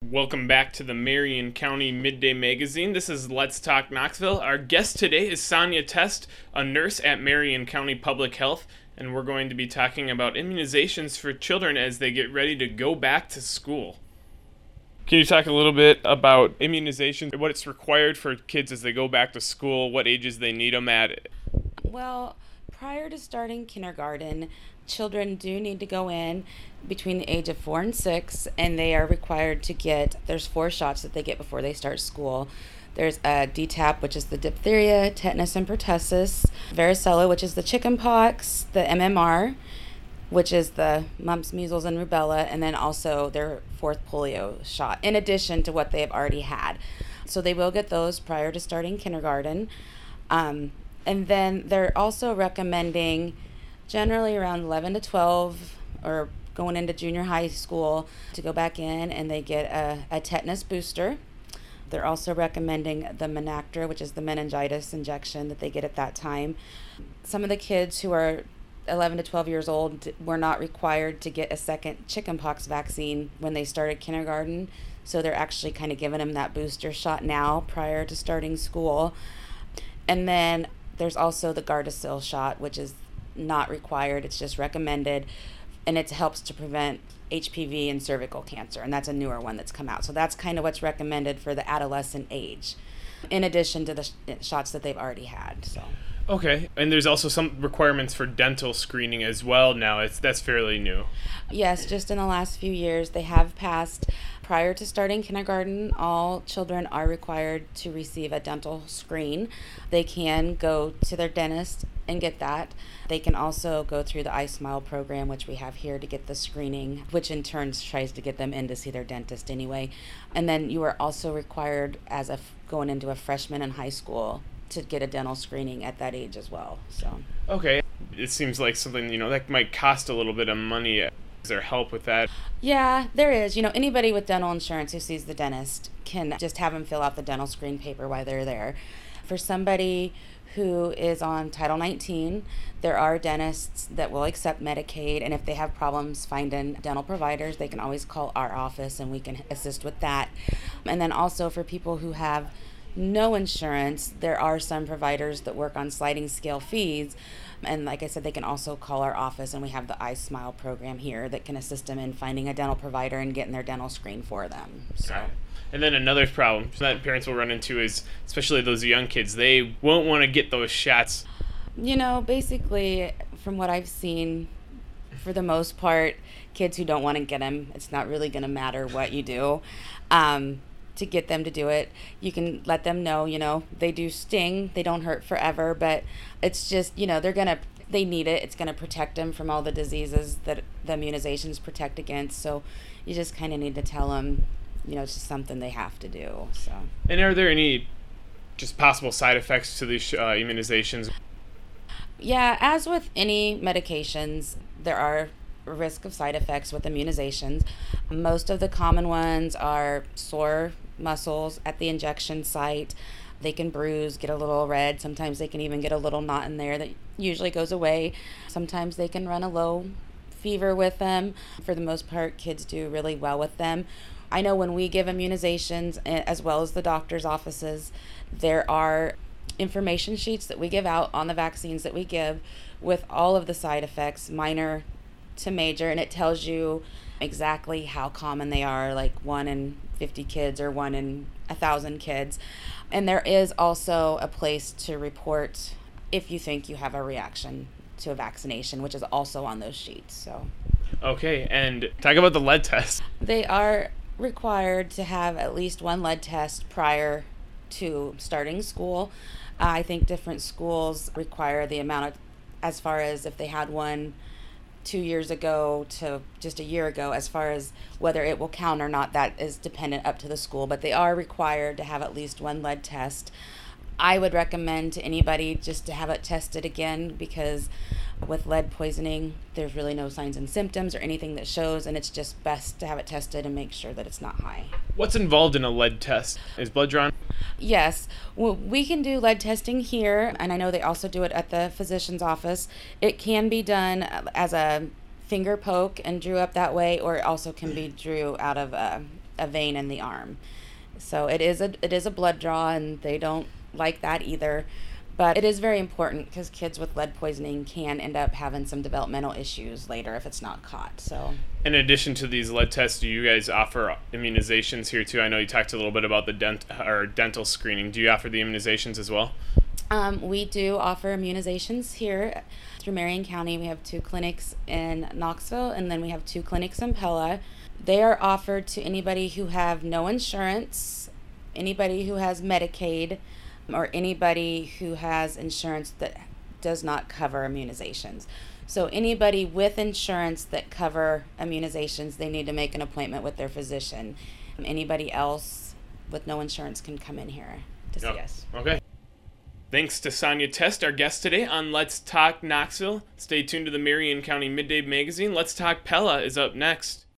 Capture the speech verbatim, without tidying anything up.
Welcome back to the Marion County Midday Magazine. This is Let's Talk Knoxville. Our guest today is Sonia Test, a nurse at Marion County Public Health, and we're going to be talking about immunizations for children as they get ready to go back to school. Can you talk a little bit about immunization, what it's required for kids as they go back to school, what ages they need them at? Well, prior to starting kindergarten, children do need to go in between the age of four and six, and they are required to get, there's four shots that they get before they start school. There's a D TAP, which is the diphtheria, tetanus, and pertussis, varicella, which is the chicken pox, the M M R, which is the mumps, measles, and rubella, and then also their fourth polio shot, in addition to what they have already had. So they will get those prior to starting kindergarten. Um, and then they're also recommending generally around eleven to twelve or going into junior high school to go back in and they get a, a tetanus booster. They're also recommending the Menactra, which is the meningitis injection that they get at that time. Some of the kids who are eleven to twelve years old were not required to get a second chickenpox vaccine when they started kindergarten, so they're actually kind of giving them that booster shot now prior to starting school. And then there's also the Gardasil shot, which is not required, it's just recommended, and it helps to prevent H P V and cervical cancer, and that's a newer one that's come out. So that's kind of what's recommended for the adolescent age, in addition to the sh- shots that they've already had. So. Okay, and there's also some requirements for dental screening as well now. It's that's fairly new. Yes, just in the last few years they have passed. Prior to starting kindergarten, all children are required to receive a dental screen. They can go to their dentist and get that. They can also go through the iSmile program, which we have here, to get the screening, which in turn tries to get them in to see their dentist anyway. And then you are also required, as a going into a freshman in high school, to get a dental screening at that age as well. So. Okay, it seems like something, you know, that might cost a little bit of money. Is there help with that? Yeah, there is. You know, anybody with dental insurance who sees the dentist can just have them fill out the dental screen paper while they're there. For somebody who is on Title nineteen, there are dentists that will accept Medicaid, and if they have problems finding dental providers, they can always call our office and we can assist with that. And then also for people who have no insurance, there are some providers that work on sliding scale fees, and like I said, they can also call our office, and we have the iSmile program here that can assist them in finding a dental provider and getting their dental screen for them. So. Okay. And then another problem that parents will run into is, especially those young kids, they won't want to get those shots. You know, basically, from what I've seen, for the most part, kids who don't want to get them, it's not really going to matter what you do. Um, to get them to do it, you can let them know, you know, they do sting, they don't hurt forever, but it's just, you know, they're gonna they need it. It's gonna protect them from all the diseases that the immunizations protect against. So you just kind of need to tell them, you know, it's just something they have to do. So. And are there any just possible side effects to these uh, immunizations? Yeah, as with any medications, there are risk of side effects with immunizations. Most of the common ones are sore muscles at the injection site. They can bruise, get a little red. Sometimes they can even get a little knot in there that usually goes away. Sometimes they can run a low fever with them. For the most part, kids do really well with them. I know when we give immunizations, as well as the doctor's offices, there are information sheets that we give out on the vaccines that we give with all of the side effects, minor to major, and it tells you exactly how common they are, like one in fifty kids or one in a thousand kids. And there is also a place to report if you think you have a reaction to a vaccination, which is also on those sheets. So okay, and talk about the lead test. They are required to have at least one lead test prior to starting school. uh, I think different schools require the amount of, as far as if they had one two years ago to just a year ago, as far as whether it will count or not, that is dependent up to the school, but they are required to have at least one lead test. I would recommend to anybody just to have it tested again, because with lead poisoning, there's really no signs and symptoms or anything that shows, and it's just best to have it tested and make sure that it's not high. What's involved in a lead test? Is blood drawn? Yes, well, we can do lead testing here, and I know they also do it at the physician's office. It can be done as a finger poke and drew up that way, or it also can be drew out of a, a vein in the arm. So it is a it is a blood draw, and they don't like that either. But it is very important because kids with lead poisoning can end up having some developmental issues later if it's not caught. So, in addition to these lead tests, do you guys offer immunizations here too? I know you talked a little bit about the dent or dental screening. Do you offer the immunizations as well? Um, we do offer immunizations here through Marion County. We have two clinics in Knoxville, and then we have two clinics in Pella. They are offered to anybody who have no insurance, anybody who has Medicaid, or anybody who has insurance that does not cover immunizations. So anybody with insurance that cover immunizations, they need to make an appointment with their physician. Anybody else with no insurance can come in here to Yep. see us. Okay. Thanks to Sonia Test, our guest today on Let's Talk Knoxville. Stay tuned to the Marion County Midday Magazine. Let's Talk Pella is up next.